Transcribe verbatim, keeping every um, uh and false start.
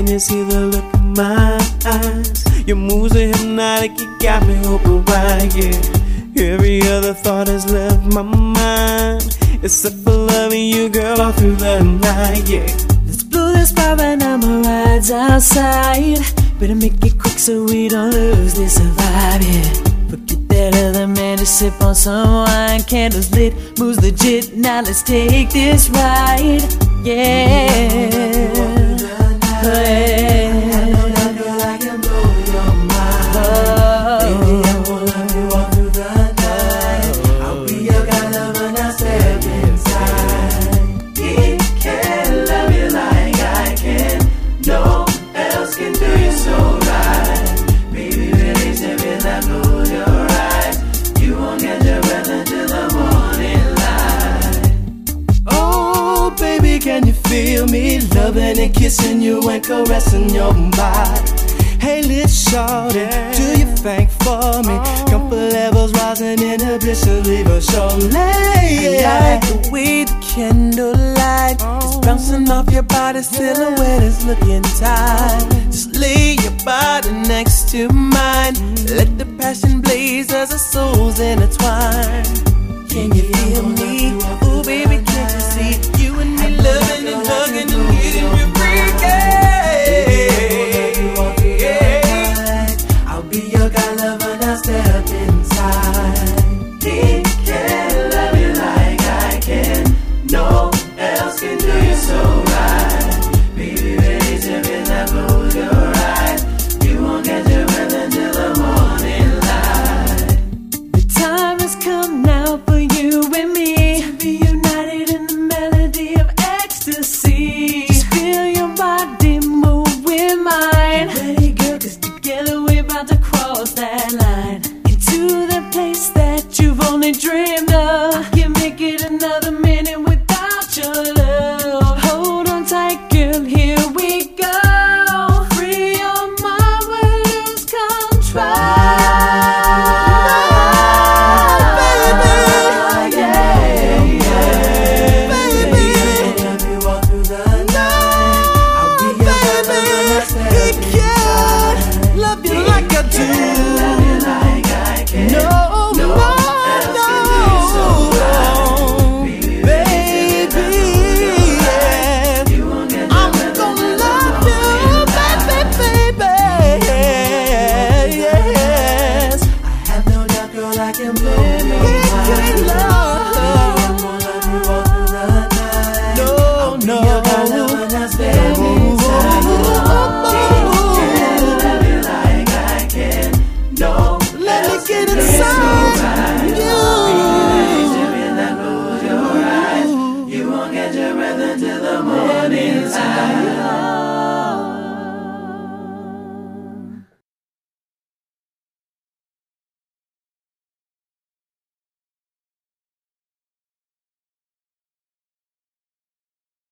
Can you see the look in my eyes? Your moves are hypnotic, you got me open wide, yeah. Every other thought has left my mind, except for loving you, girl, all through the night, yeah. Let's blow this spot right now, my ride's outside. Better make it quick so we don't lose this vibe, yeah. Forget that other man, just sip on some wine. Candles lit, moves legit, now let's take this ride, yeah. Oh, yeah. Can you feel me loving and kissing you and caressing your body? Hey, little shorty, do you think for me? Comfort levels rising, inhibitions leaving surely. I like the way the candlelight is bouncing off your body, silhouette is looking tight. Just lay your body next to mine, let the passion blaze as our souls intertwine. Can you feel me?